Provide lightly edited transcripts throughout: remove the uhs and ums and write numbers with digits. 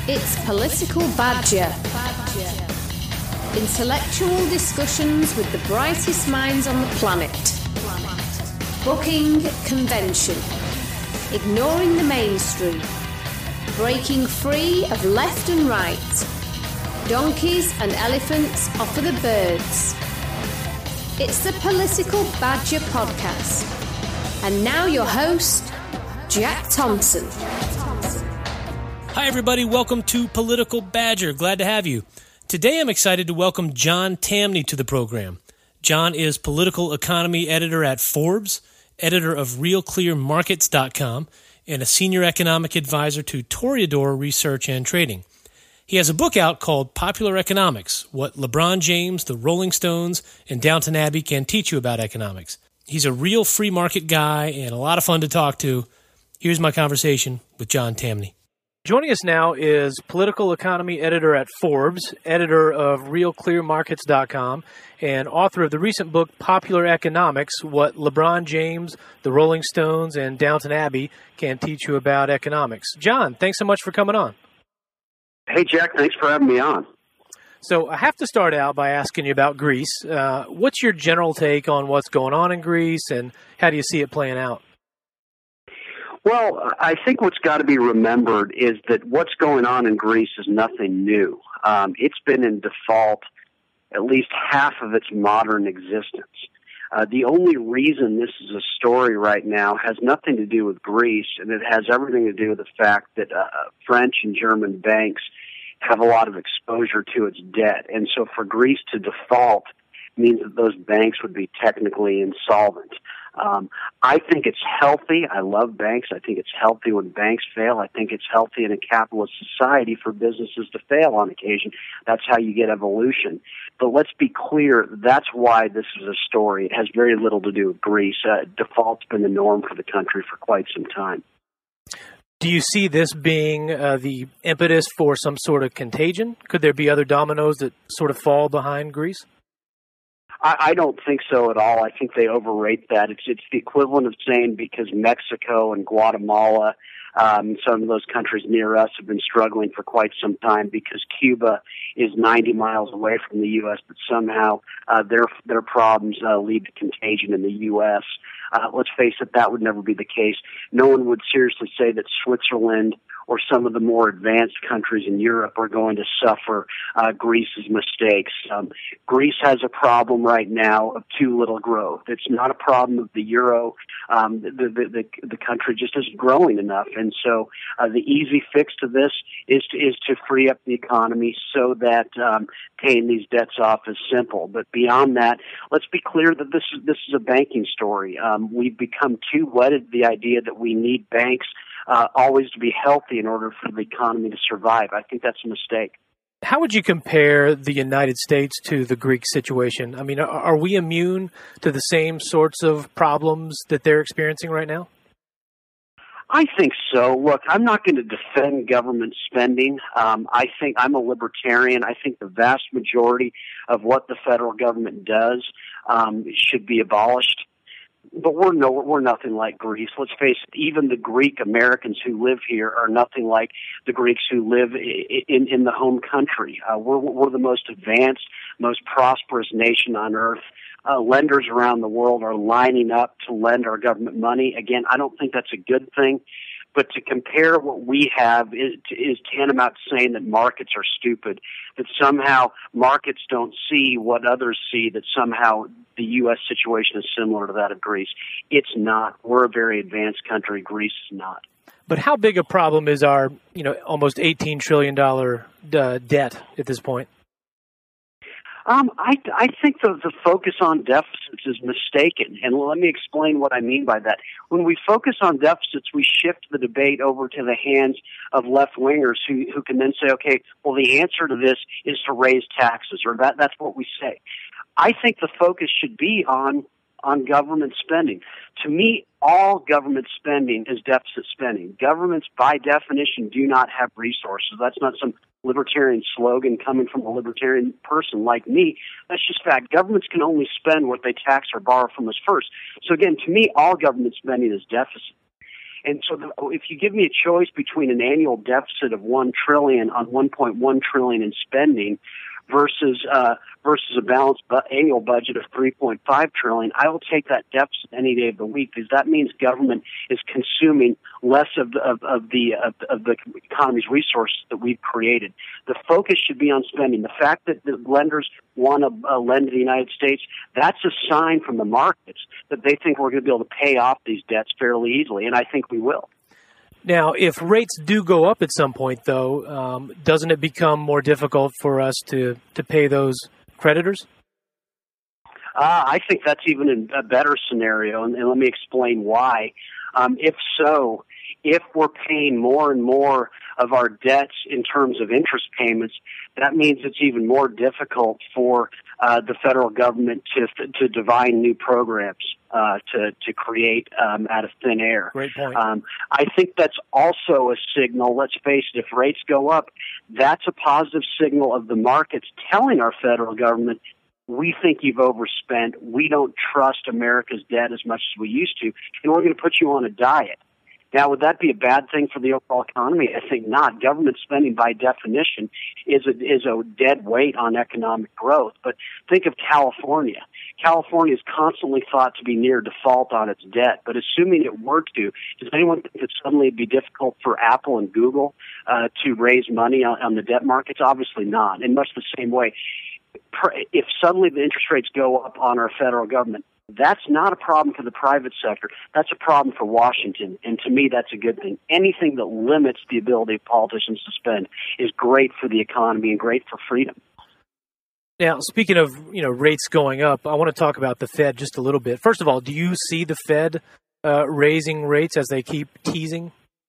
It's Political Badger. Intellectual discussions with the brightest minds on the planet. Booking convention. Ignoring the mainstream. Breaking free of left and right. Donkeys and elephants off of the birds. It's the Political Badger podcast. And now your host, Jack Thompson. Hi, everybody. Welcome to Political Badger. Glad to have you. Today, I'm excited to welcome John Tamny to the program. John is political economy editor at Forbes, editor of RealClearMarkets.com, and a senior economic advisor to Toreador Research and Trading. He has a book out called Popular Economics, What LeBron James, the Rolling Stones, and Downton Abbey Can Teach You About Economics. He's a real free market guy and a lot of fun to talk to. Here's my conversation with John Tamny. Joining us now is political economy editor at Forbes, editor of RealClearMarkets.com, and author of the recent book Popular Economics, What LeBron James, the Rolling Stones, and Downton Abbey Can Teach You About Economics. John, thanks so much for coming on. Hey, Jack, thanks for having me on. So I have to start out by asking you about Greece. What's your general take on what's going on in Greece, and how do you see it playing out? Well, I think what's got to be remembered is that what's going on in Greece is nothing new. It's been in default at least half of its modern existence. The only reason this is a story right now has nothing to do with Greece, and it has everything to do with the fact that French and German banks have a lot of exposure to its debt. And so for Greece to default means that those banks would be technically insolvent. I think it's healthy. I love banks. I think it's healthy when banks fail. I think it's healthy in a capitalist society for businesses to fail on occasion. That's how you get evolution. But let's be clear, that's why this is a story. It has very little to do with Greece. Default's been the norm for the country for quite some time. Do you see this being the impetus for some sort of contagion? Could there be other dominoes that sort of fall behind Greece? I don't think so at all. I think they overrate that. It's the equivalent of saying because Mexico and Guatemala, some of those countries near us have been struggling for quite some time because Cuba is 90 miles away from the U.S., but somehow their problems lead to contagion in the U.S. Let's face it, that would never be the case. No one would seriously say that Switzerland or some of the more advanced countries in Europe are going to suffer Greece's mistakes. Greece has a problem right now of too little growth. It's not a problem of the euro. The country just isn't growing enough. And so the easy fix to this is to free up the economy so that paying these debts off is simple. But beyond that, let's be clear that this is a banking story. We've become too wedded to the idea that we need banks always to be healthy in order for the economy to survive. I think that's a mistake. How would you compare the United States to the Greek situation? I mean, are we immune to the same sorts of problems that they're experiencing right now? I think so. Look, I'm not going to defend government spending. I think I'm a libertarian. I think the vast majority of what the federal government does should be abolished. But we're nothing like Greece. Let's face it, even the Greek Americans who live here are nothing like the Greeks who live in the home country. We're the most advanced, most prosperous nation on earth. Lenders around the world are lining up to lend our government money. Again, I don't think that's a good thing. But to compare what we have is tantamount to saying that markets are stupid, that somehow markets don't see what others see, that somehow the U.S. situation is similar to that of Greece. It's not. We're a very advanced country. Greece is not. But how big a problem is our, almost $18 trillion debt at this point? I think the focus on deficits is mistaken, and let me explain what I mean by that. When we focus on deficits, we shift the debate over to the hands of left-wingers who can then say, okay, well, the answer to this is to raise taxes, or that's what we say. I think the focus should be on government spending. To me, all government spending is deficit spending. Governments, by definition, do not have resources. That's not some libertarian slogan coming from a libertarian person like me. That's just fact. Governments can only spend what they tax or borrow from us first. So again, to me, all government spending is deficit. And so if you give me a choice between an annual deficit of $1 trillion on $1.1 trillion in spending versus a balanced annual budget of $3.5 trillion, I will take that deficit any day of the week, because that means government is consuming less of the economy's resources that we've created. The focus should be on spending. The fact that the lenders want to lend to the United States, that's a sign from the markets that they think we're going to be able to pay off these debts fairly easily, and I think we will. Now, if rates do go up at some point, though, doesn't it become more difficult for us to pay those creditors? I think that's even a better scenario, and let me explain why. If so, if we're paying more and more of our debts in terms of interest payments, that means it's even more difficult for the federal government to divine new programs to create out of thin air. Great point. I think that's also a signal. Let's face it, if rates go up, that's a positive signal of the markets telling our federal government, we think you've overspent. We don't trust America's debt as much as we used to, and we're going to put you on a diet. Now, would that be a bad thing for the overall economy? I think not. Government spending, by definition, is a dead weight on economic growth. But think of California. California is constantly thought to be near default on its debt. But assuming it were to, does anyone think that suddenly it'd be difficult for Apple and Google to raise money on the debt markets? Obviously not. In much the same way, if suddenly the interest rates go up on our federal government, that's not a problem for the private sector. That's a problem for Washington, and to me, that's a good thing. Anything that limits the ability of politicians to spend is great for the economy and great for freedom. Now, speaking of rates going up, I want to talk about the Fed just a little bit. First of all, do you see the Fed raising rates as they keep teasing?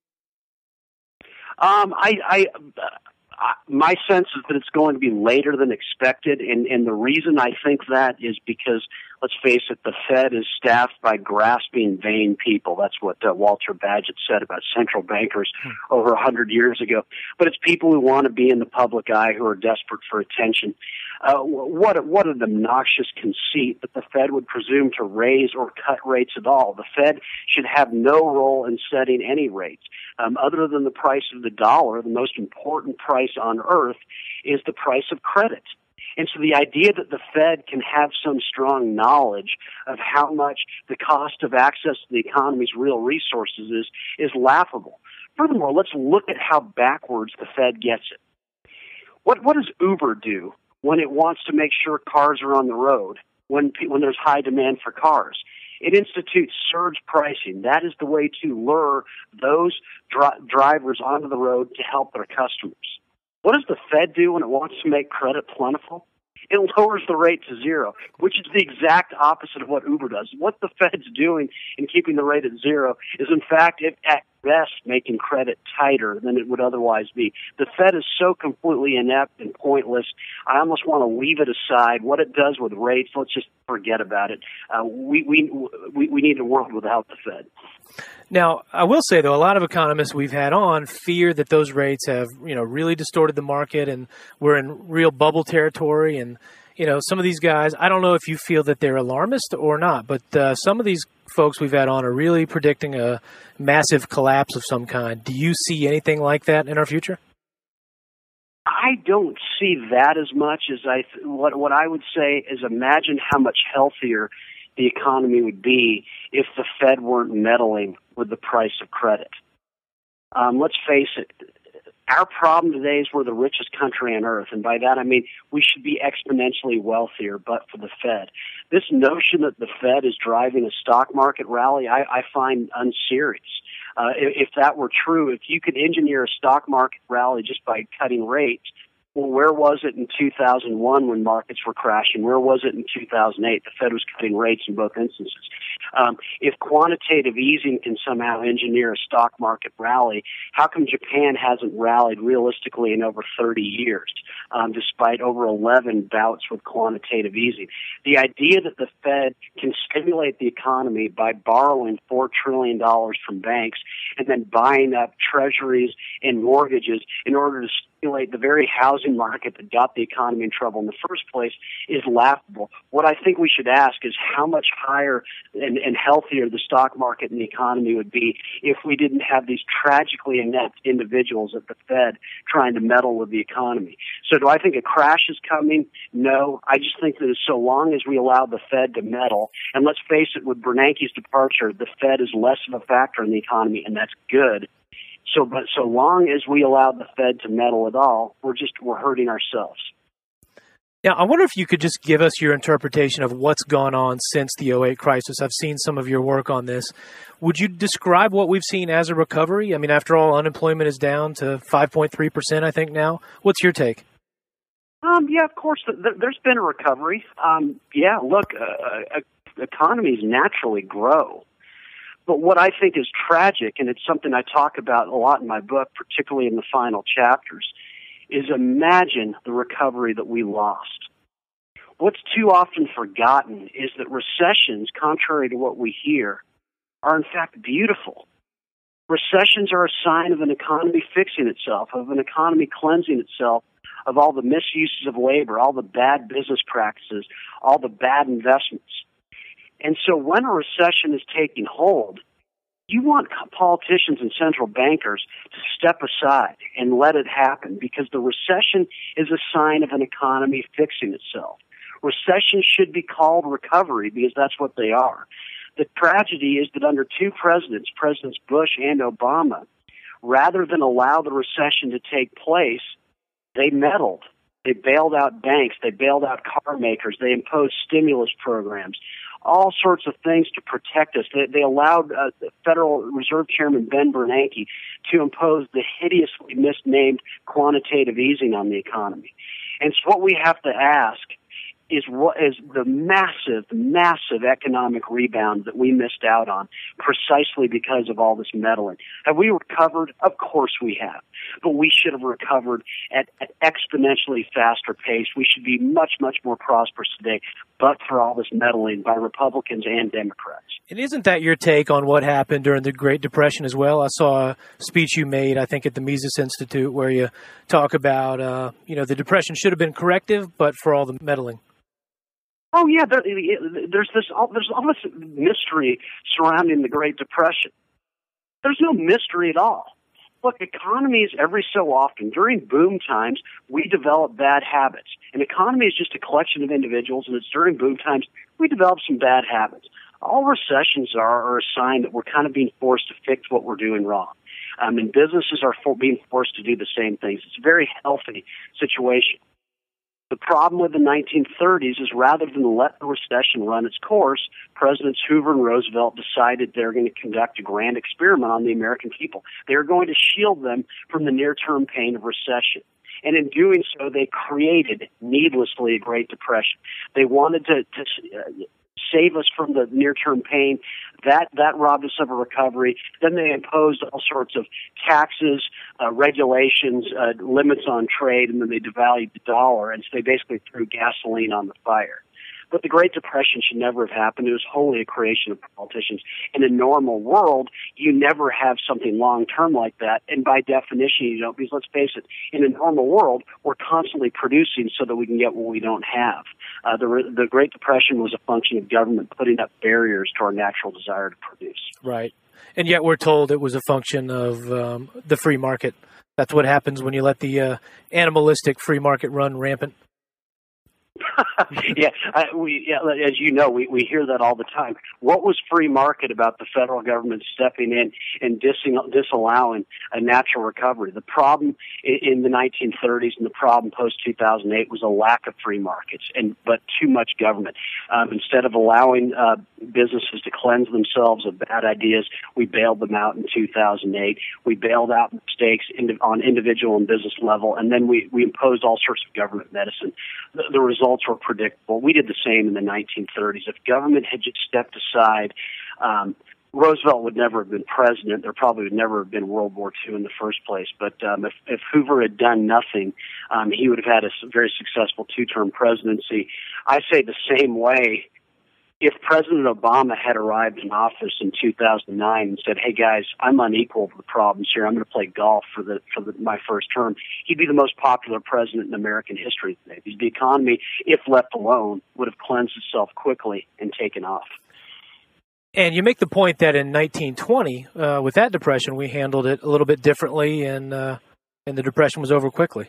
My sense is that it's going to be later than expected, and the reason I think that is because, let's face it, the Fed is staffed by grasping, vain people. That's what Walter Bagehot said about central bankers over 100 years ago. But it's people who want to be in the public eye, who are desperate for attention. What an obnoxious conceit that the Fed would presume to raise or cut rates at all. The Fed should have no role in setting any rates. Other than the price of the dollar, the most important price on earth is the price of credit. And so the idea that the Fed can have some strong knowledge of how much the cost of access to the economy's real resources is laughable. Furthermore, let's look at how backwards the Fed gets it. What does Uber do when it wants to make sure cars are on the road, when there's high demand for cars? It institutes surge pricing. That is the way to lure those drivers onto the road to help their customers. What does the Fed do when it wants to make credit plentiful? It lowers the rate to zero, which is the exact opposite of what Uber does. What the Fed's doing in keeping the rate at zero is, in fact, at best, making credit tighter than it would otherwise be. The Fed is so completely inept and pointless, I almost want to leave it aside. What it does with rates, let's just forget about it. We need a world without the Fed. Now, I will say, though, a lot of economists we've had on fear that those rates have, really distorted the market and we're in real bubble territory. And, some of these guys, I don't know if you feel that they're alarmist or not, but some of these folks we've had on are really predicting a massive collapse of some kind. Do you see anything like that in our future? I don't see that as much as what I would say is, imagine how much healthier the economy would be if the Fed weren't meddling with the price of credit. Let's face it, our problem today is we're the richest country on earth, and by that I mean we should be exponentially wealthier but for the Fed. This notion that the Fed is driving a stock market rally, I find unserious. If that were true, if you could engineer a stock market rally just by cutting rates, well, where was it in 2001 when markets were crashing? Where was it in 2008? The Fed was cutting rates in both instances. If quantitative easing can somehow engineer a stock market rally, how come Japan hasn't rallied realistically in over 30 years, despite over 11 bouts with quantitative easing? The idea that the Fed can stimulate the economy by borrowing $4 trillion from banks and then buying up treasuries and mortgages in order to stimulate the very housing market that got the economy in trouble in the first place is laughable. What I think we should ask is how much higher and and healthier the stock market and the economy would be if we didn't have these tragically inept individuals at the Fed trying to meddle with the economy. So do I think a crash is coming? No. I just think that so long as we allow the Fed to meddle, and let's face it, with Bernanke's departure, the Fed is less of a factor in the economy, and that's good. But so long as we allow the Fed to meddle at all, we're hurting ourselves. Now, I wonder if you could just give us your interpretation of what's gone on since the '08 crisis. I've seen some of your work on this. Would you describe what we've seen as a recovery? I mean, after all, unemployment is down to 5.3%, I think, now. What's your take? Yeah, of course, there's been a recovery. Look, economies naturally grow. But what I think is tragic, and it's something I talk about a lot in my book, particularly in the final chapters, is imagine the recovery that we lost. What's too often forgotten is that recessions, contrary to what we hear, are in fact beautiful. Recessions are a sign of an economy fixing itself, of an economy cleansing itself of all the misuses of labor, all the bad business practices, all the bad investments. And so when a recession is taking hold, you want politicians and central bankers to step aside and let it happen, because the recession is a sign of an economy fixing itself. Recessions should be called recovery because that's what they are. The tragedy is that under two presidents, Presidents Bush and Obama, rather than allow the recession to take place, they meddled. They bailed out banks. They bailed out car makers. They imposed stimulus programs, all sorts of things to protect us. They allowed the Federal Reserve Chairman Ben Bernanke to impose the hideously misnamed quantitative easing on the economy. And so what we have to ask is what is the massive economic rebound that we missed out on precisely because of all this meddling. Have we recovered? Of course we have. But we should have recovered at exponentially faster pace. We should be much more prosperous today, but for all this meddling by Republicans and Democrats. And isn't that your take on what happened during the Great Depression as well? I saw a speech you made, I think, at the Mises Institute, where you talk about, the Depression should have been corrective, but for all the meddling. Oh yeah, there's almost mystery surrounding the Great Depression. There's no mystery at all. Look, economies every so often, during boom times, we develop bad habits. An economy is just a collection of individuals, and it's during boom times we develop some bad habits. All recessions are a sign that we're kind of being forced to fix what we're doing wrong. And businesses are being forced to do the same things. It's a very healthy situation. The problem with the 1930s is rather than let the recession run its course, Presidents Hoover and Roosevelt decided they're going to conduct a grand experiment on the American people. They're going to shield them from the near-term pain of recession. And in doing so, they created needlessly a Great Depression. They wanted to save us from the near-term pain. That robbed us of a recovery. Then they imposed all sorts of taxes, regulations, limits on trade, and then they devalued the dollar, and so they basically threw gasoline on the fire. But the Great Depression should never have happened. It was wholly a creation of politicians. In a normal world, you never have something long-term like that, and by definition you don't, because let's face it, in a normal world, we're constantly producing so that we can get what we don't have. The Great Depression was a function of government putting up barriers to our natural desire to produce. Right. And yet we're told it was a function of the free market. That's what happens when you let the animalistic free market run rampant. As you know, we hear that all the time. What was free market about the federal government stepping in and disallowing a natural recovery? The problem in the 1930s and the problem post-2008 was a lack of free markets, but too much government. Instead of allowing businesses to cleanse themselves of bad ideas, we bailed them out in 2008. We bailed out mistakes on individual and business level, and then we imposed all sorts of government medicine. The results were predictable. We did the same in the 1930s. If government had just stepped aside, Roosevelt would never have been president. There probably would never have been World War II in the first place. But if Hoover had done nothing, he would have had a very successful two-term presidency. I say the same way. If President Obama had arrived in office in 2009 and said, "Hey guys, I'm unequal to the problems here. I'm going to play golf for my first term," he'd be the most popular president in American history today. Because the economy, if left alone, would have cleansed itself quickly and taken off. And you make the point that in 1920, with that depression, we handled it a little bit differently, and the depression was over quickly.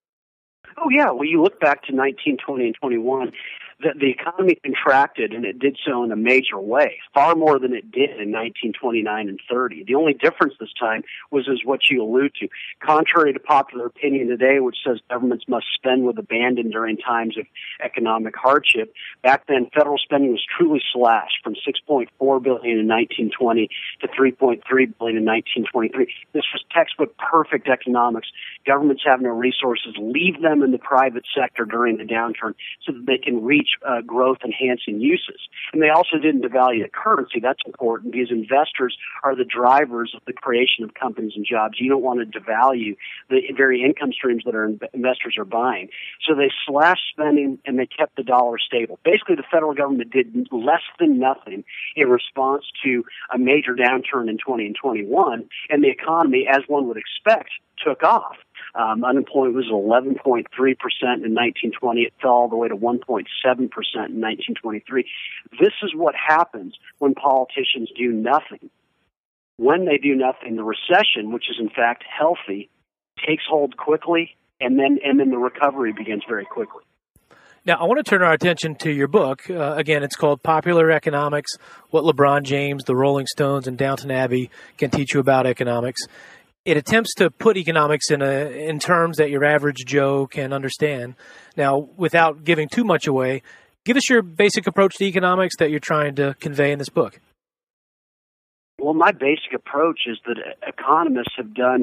Oh, yeah. Well, you look back to 1920 and 21, the economy contracted, and it did so in a major way, far more than it did in 1929 and 30. The only difference this time was what you allude to. Contrary to popular opinion today, which says governments must spend with abandon during times of economic hardship, back then federal spending was truly slashed from $6.4 billion in 1920 to $3.3 billion in 1923. This was textbook perfect economics. Governments have no resources. Leave them in the private sector during the downturn so that they can reach growth-enhancing uses. And they also didn't devalue the currency. That's important because investors are the drivers of the creation of companies and jobs. You don't want to devalue the very income streams that investors are buying. So they slashed spending and they kept the dollar stable. Basically, the federal government did less than nothing in response to a major downturn in 20 and 21, and the economy, as one would expect, took off. Unemployment was 11.3% in 1920. It fell all the way to 1.7% in 1923. This is what happens when politicians do nothing. When they do nothing, the recession, which is in fact healthy, takes hold quickly, and then the recovery begins very quickly. Now, I want to turn our attention to your book. Again, it's called Popular Economics, What LeBron James, the Rolling Stones, and Downton Abbey Can Teach You About Economics. It attempts to put economics in terms that your average Joe can understand. Now, without giving too much away, give us your basic approach to economics that you're trying to convey in this book. Well, my basic approach is that economists have done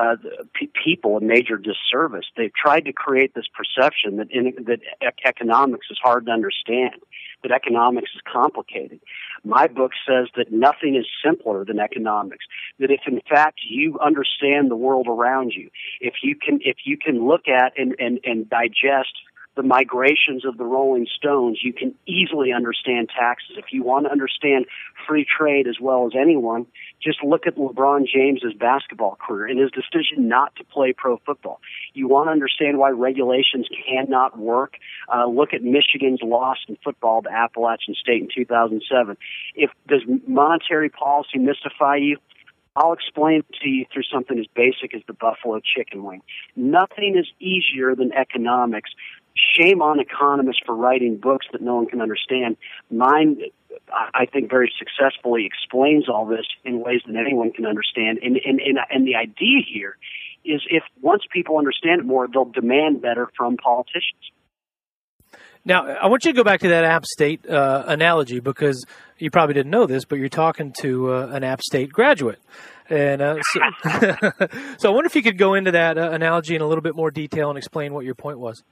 people a major disservice. They've tried to create this perception that economics is hard to understand, that economics is complicated. My book says that nothing is simpler than economics, that if in fact you understand the world around you, if you can look at and digest the migrations of the Rolling Stones, you can easily understand taxes. If you want to understand free trade as well as anyone, just look at LeBron James's basketball career and his decision not to play pro football. You want to understand why regulations cannot work? Look at Michigan's loss in football to Appalachian State in 2007. Does monetary policy mystify you? I'll explain it to you through something as basic as the buffalo chicken wing. Nothing is easier than economics. Shame on economists for writing books that no one can understand. Mine, I think, very successfully explains all this in ways that anyone can understand. And the idea here is if once people understand it more, they'll demand better from politicians. Now, I want you to go back to that App State analogy because you probably didn't know this, but you're talking to an App State graduate. And so I wonder if you could go into that analogy in a little bit more detail and explain what your point was.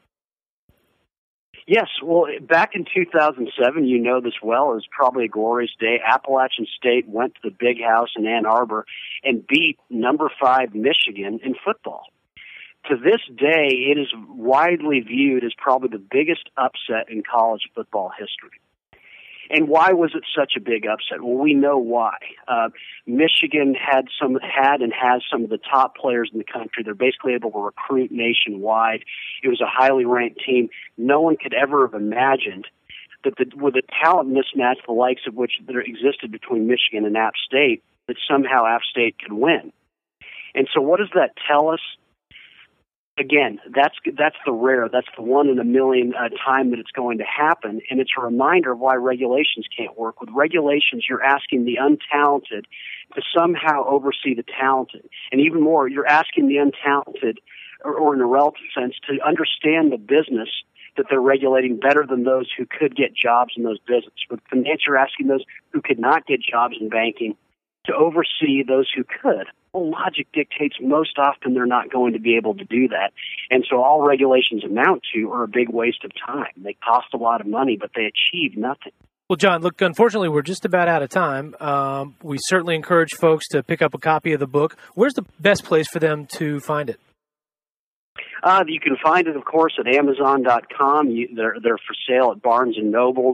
Yes, well, back in 2007, you know this well, it was probably a glorious day. Appalachian State went to the Big House in Ann Arbor and beat number 5 Michigan in football. To this day, it is widely viewed as probably the biggest upset in college football history. And why was it such a big upset? Well, we know why. Michigan had and has some of the top players in the country. They're basically able to recruit nationwide. It was a highly ranked team. No one could ever have imagined that with a talent mismatch, the likes of which there existed between Michigan and App State, that somehow App State could win. And so what does that tell us? Again, that's the rare, that's the 1 in a million time that it's going to happen, and it's a reminder of why regulations can't work. With regulations, you're asking the untalented to somehow oversee the talented, and even more, you're asking the untalented, or in a relative sense, to understand the business that they're regulating better than those who could get jobs in those businesses. With finance, you're asking those who could not get jobs in banking to oversee those who could. Well, logic dictates most often they're not going to be able to do that. And so all regulations amount to are a big waste of time. They cost a lot of money, but they achieve nothing. Well, John, look, unfortunately, we're just about out of time. We certainly encourage folks to pick up a copy of the book. Where's the best place for them to find it? You can find it, of course, at Amazon.com. They're for sale at Barnes & Nobles.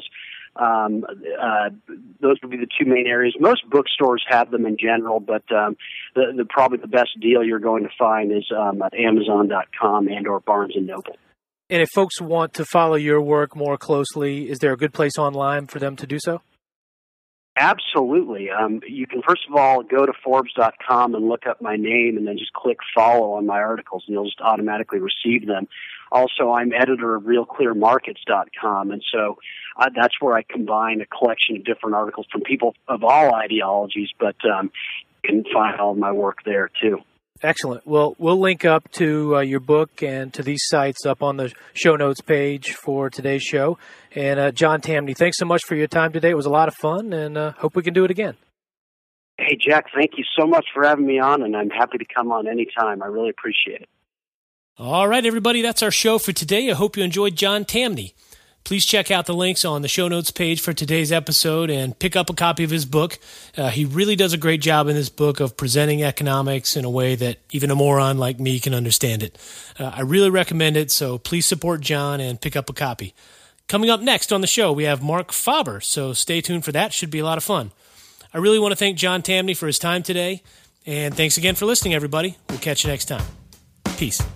Those would be the two main areas. Most bookstores have them in general, but probably the best deal you're going to find is at Amazon.com and or Barnes & Noble. And if folks want to follow your work more closely, is there a good place online for them to do so? Absolutely. You can, first of all, go to Forbes.com and look up my name and then just click follow on my articles, and you'll just automatically receive them. Also, I'm editor of RealClearMarkets.com, and so that's where I combine a collection of different articles from people of all ideologies, but you can find all of my work there, too. Excellent. Well, we'll link up to your book and to these sites up on the show notes page for today's show. And John Tamny, thanks so much for your time today. It was a lot of fun, and hope we can do it again. Hey, Jack, thank you so much for having me on, and I'm happy to come on anytime. I really appreciate it. All right, everybody, that's our show for today. I hope you enjoyed John Tamny. Please check out the links on the show notes page for today's episode and pick up a copy of his book. He really does a great job in this book of presenting economics in a way that even a moron like me can understand it. I really recommend it, so please support John and pick up a copy. Coming up next on the show, we have Mark Faber, so stay tuned for that. Should be a lot of fun. I really want to thank John Tamny for his time today, and thanks again for listening, everybody. We'll catch you next time. Peace.